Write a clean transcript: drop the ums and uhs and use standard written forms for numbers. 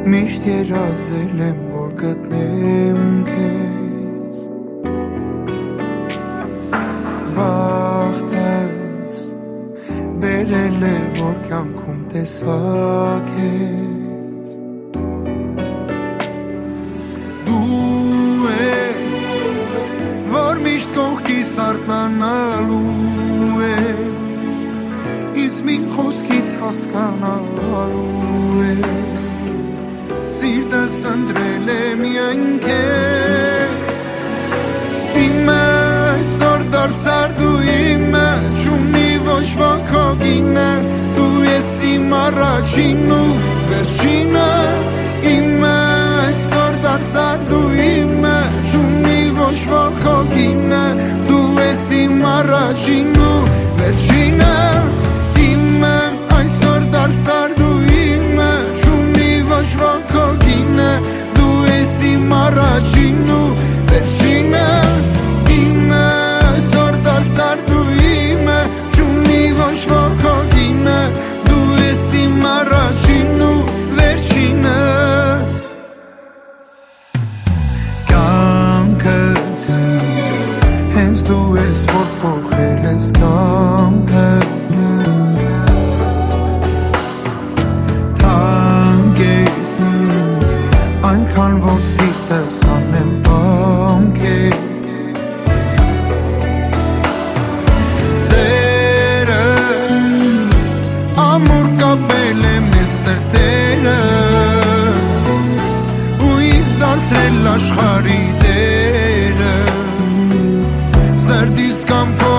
Միշտ երազել եմ, որ գտնեմ քեզ Բախտս բերել է, որ կյանքում տեսա քեզ Դու ես, որ միշտ կողքիս արթնանալու ես Իսկ մի խոսքից հասկանալու ես Սիրտս ընտրել է միայն քեզ Իմը այսօր դարձար դու իմը Չունի ոչ ոք քո գինը Դու ես իմ առաջինն ու վերջինը Իմը այսօր դարձար դու իմը Չունի ոչ ոք քո գինը Դու ես իմ առաջինն ու վերջինը Իմը այսօր դարձար դու իմը Չունի ոչ ոք քո գինը Դու ես իմ առաջինն ու վերջինը Իմը այսօր դարձար դու իմը Չունի ոչ ոք քո գինը Դու ես իմ առաջինն ու վերջինը Կյանքս հենց դու ես որ փոխել ես կյանքս Թանկ ես այնքան որ սիրտս անեմ բամ քեզ Տերը ամուր կապել է մեր սրտերը ու ինձ դարձրել աշխարհի տերը Սրտիս կամ քո